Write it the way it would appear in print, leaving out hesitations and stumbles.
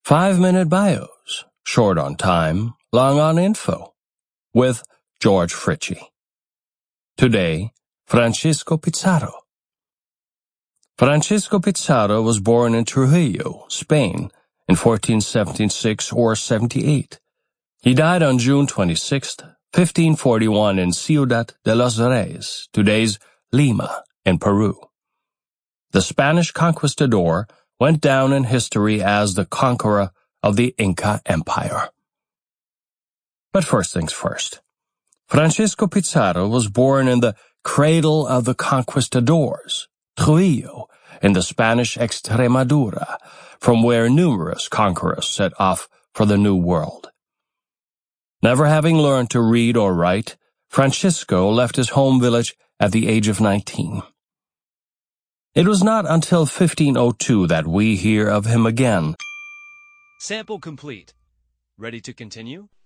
5-minute bios, short on time, long on info, with George Fritchie. Today, Francisco Pizarro. Francisco Pizarro was born in Trujillo, Spain, in 1476 or 78. He died on June 26, 1541 in Ciudad de los Reyes, today's Lima, in Peru. The Spanish conquistador went down in history as the conqueror of the Inca Empire. But first things first. Francisco Pizarro was born in the cradle of the conquistadors, Trujillo, in the Spanish Extremadura, from where numerous conquerors set off for the New World. Never having learned to read or write, Francisco left his home village at the age of 19. It was not until 1502 that we hear of him again. Sample complete. Ready to continue?